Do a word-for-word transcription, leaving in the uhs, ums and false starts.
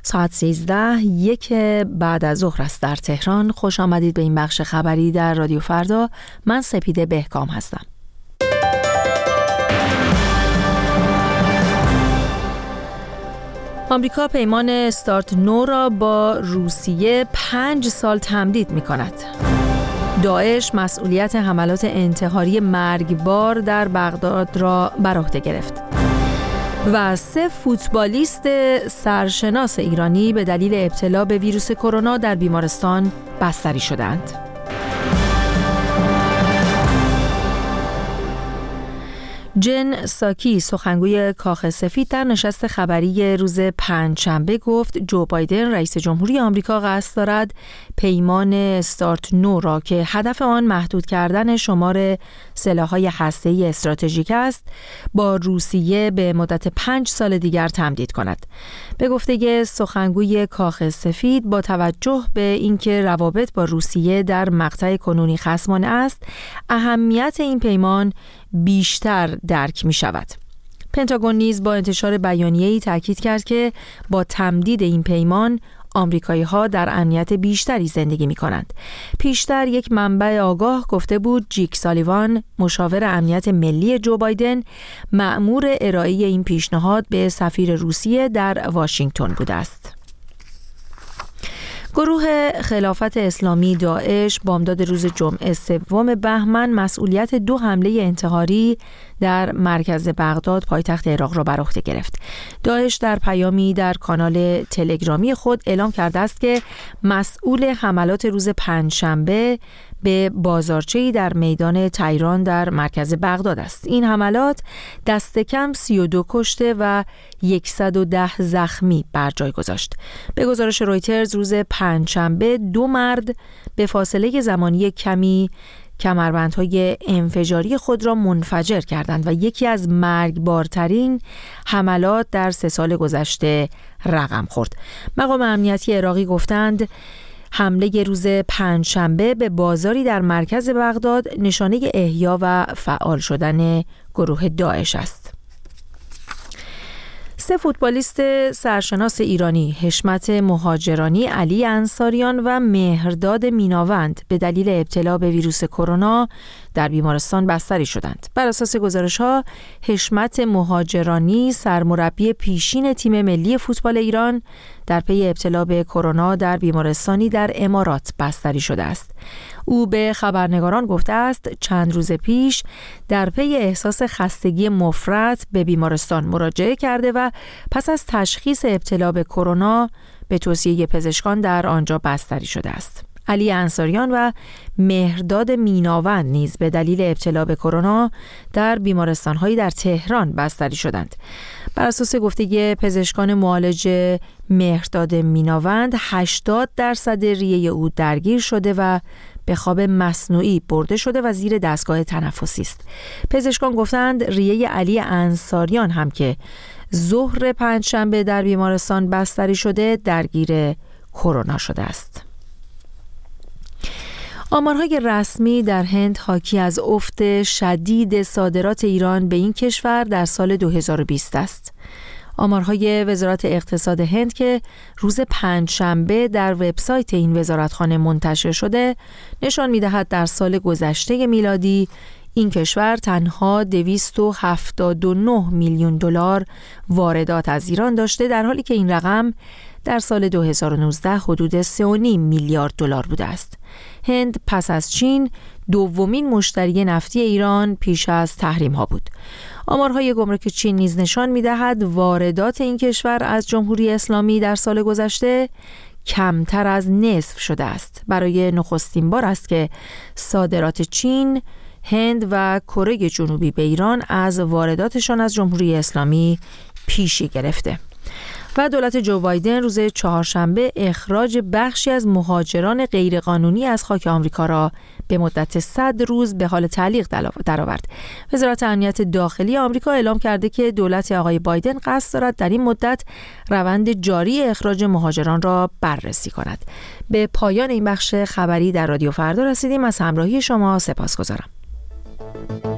ساعت سیزده یک بعد از ظهر است در تهران. خوش آمدید به این بخش خبری در رادیو فردا. من سپیده بهکام هستم. آمریکا پیمان استارت نو را با روسیه پنج سال تمدید می کند. داعش مسئولیت حملات انتحاری مرگبار در بغداد را بر عهده گرفت. و سه فوتبالیست سرشناس ایرانی به دلیل ابتلا به ویروس کرونا در بیمارستان بستری شدند. جن ساکی سخنگوی کاخ سفید در نشست خبری روز پنجشنبه گفت جو بایدن رئیس جمهوری آمریکا قصد دارد پیمان استارت نو را که هدف آن محدود کردن شمار سلاح‌های هسته‌ای استراتژیک است با روسیه به مدت پنج سال دیگر تمدید کند. به گفته سخنگوی کاخ سفید با توجه به اینکه روابط با روسیه در مقطع کنونی خصمانه است، اهمیت این پیمان بیشتر درک می شود. پنتاگون نیز با انتشار بیانیه‌ای تاکید کرد که با تمدید این پیمان آمریکایی‌ها در امنیت بیشتری زندگی می‌کنند. پیشتر یک منبع آگاه گفته بود جیک سالیوان، مشاور امنیت ملی جو بایدن، مأمور ارائه این پیشنهاد به سفیر روسیه در واشنگتن بوده است. گروه خلافت اسلامی داعش بامداد روز جمعه سوم بهمن مسئولیت دو حمله انتحاری در مرکز بغداد پایتخت عراق را بر عهده گرفت. داعش در پیامی در کانال تلگرامی خود اعلام کرده است که مسئول حملات روز پنجشنبه به بازارچه‌ای در میدان تهران در مرکز بغداد است. این حملات دست کم سی و دو کشته و صد و ده زخمی بر جای گذاشت. به گزارش رویترز روز پنجشنبه دو مرد به فاصله زمانی کمی کمربندهای انفجاری خود را منفجر کردند و یکی از مرگبارترین حملات در سه سال گذشته رقم خورد. مقام امنیتی عراقی گفتند حمله روز پنجشنبه به بازاری در مرکز بغداد نشانه احیا و فعال شدن گروه داعش است. سه فوتبالیست سرشناس ایرانی حشمت مهاجرانی، علی انصاریان و مهرداد میناوند به دلیل ابتلا به ویروس کرونا در بیمارستان بستری شدند. بر اساس گزارش‌ها حشمت مهاجرانی سرمربی پیشین تیم ملی فوتبال ایران در پی ابتلا به کرونا در بیمارستانی در امارات بستری شده است. او به خبرنگاران گفته است چند روز پیش در پی احساس خستگی مفرط به بیمارستان مراجعه کرده و پس از تشخیص ابتلا به کرونا به توصیه پزشکان در آنجا بستری شده است. علی انصاریان و مهرداد میناوند نیز به دلیل ابتلا به کرونا در بیمارستان‌هایی در تهران بستری شدند. بر اساس گفته پزشکان معالج مهرداد میناوند هشتاد درصد ریه او درگیر شده و به خواب مصنوعی برده شده و زیر دستگاه تنفسی است. پزشکان گفتند ریه علی انصاریان هم که ظهر پنجشنبه در بیمارستان بستری شده درگیر کرونا شده است. آمارهای رسمی در هند حاکی از افت شدید صادرات ایران به این کشور در سال دو هزار و بیست است. آمارهای وزارت اقتصاد هند که روز پنجشنبه در وبسایت این وزارتخانه منتشر شده نشان می‌دهد در سال گذشته میلادی این کشور تنها دویست و هفتاد و نه میلیون دلار واردات از ایران داشته، در حالی که این رقم در سال دو هزار و نوزده حدود سه و نیم میلیارد دلار بوده است. هند پس از چین دومین مشتری نفتی ایران پیش از تحریم ها بود. آمارهای گمرک چین نیز نشان می‌دهد واردات این کشور از جمهوری اسلامی در سال گذشته کمتر از نصف شده است. برای نخستین بار است که صادرات چین، هند و کره جنوبی به ایران از وارداتشان از جمهوری اسلامی پیشی گرفته. و دولت جو بایدن روز چهارشنبه اخراج بخشی از مهاجران غیرقانونی از خاک آمریکا را به مدت صد روز به حال تعلیق درآورد. وزارت امنیت داخلی آمریکا اعلام کرده که دولت آقای بایدن قصد دارد در این مدت روند جاری اخراج مهاجران را بررسی کند. به پایان این بخش خبری در رادیو فردا رسیدیم. از همراهی شما سپاسگزارم.